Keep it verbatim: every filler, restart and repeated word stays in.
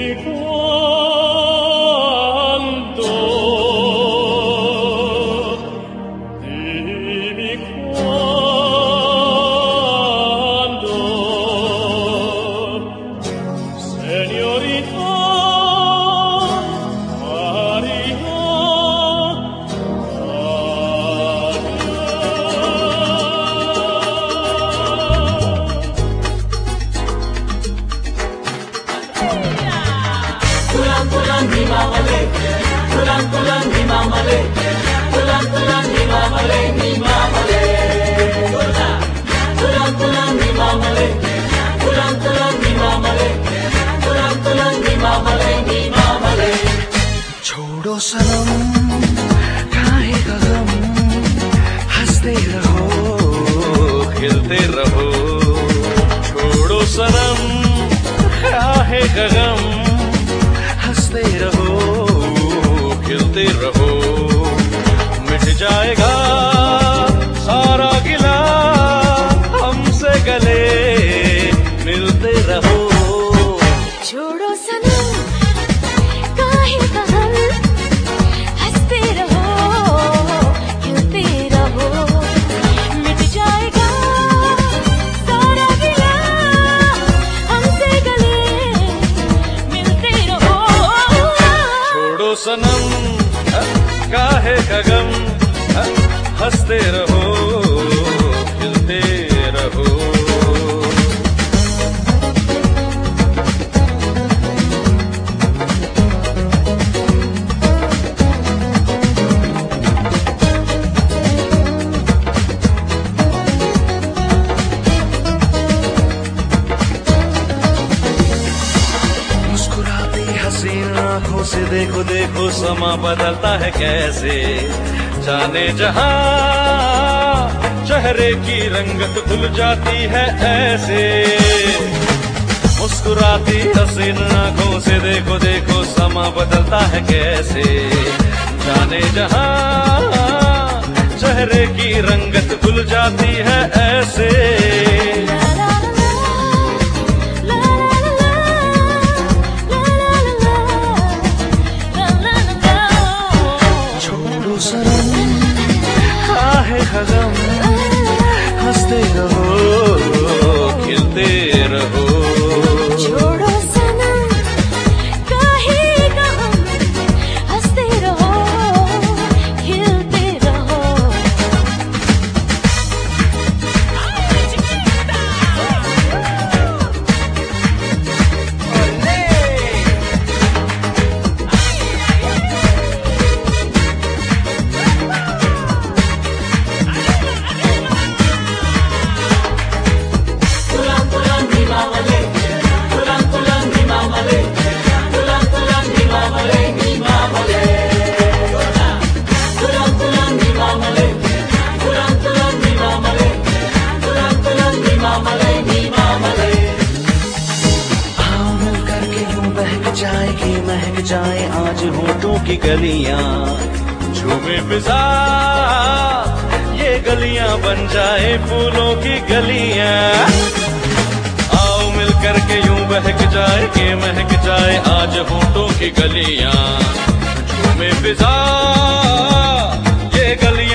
छोड़ो सनम काहे का गम, हंसते रहो खिलते रहो। छोड़ो सनम काहे का गम, हंसते रहो खिलते रहो। मिट जाएगा सारा गिला, हमसे गले मिलते रहो। छोड़ो सनम काहे का गम, हंसते रहो खिलते रहो। मिट जाएगा सारा गिला, हमसे गले मिलते रहो। छोड़ो सनम काहे का गम, हंसते रहो खिलते रहो। मुस्कुराती हसीन आंखों से देखो देखो समा बदलता है कैसे। जाने जहां चेहरे की रंगत खुल जाती है ऐसे। मुस्कुराती हसीन आंखों से देखो देखो समा बदलता है कैसे। जाने जहां चेहरे की रंगत खुल जाती है ऐसे। गम हंसते रहो खिलते रहो। छोड़ो सनम काहे का गम, हंसते रहो खिलते रहो। जाएगी महक जाए आज होठों की गलियां। झूमे फिजा ये गलियां बन जाए फूलों की गलियां। आओ मिलकर के यूं बहक जाए कि महक जाए आज होठों की गलियां। झूमे फिजा ये गलियां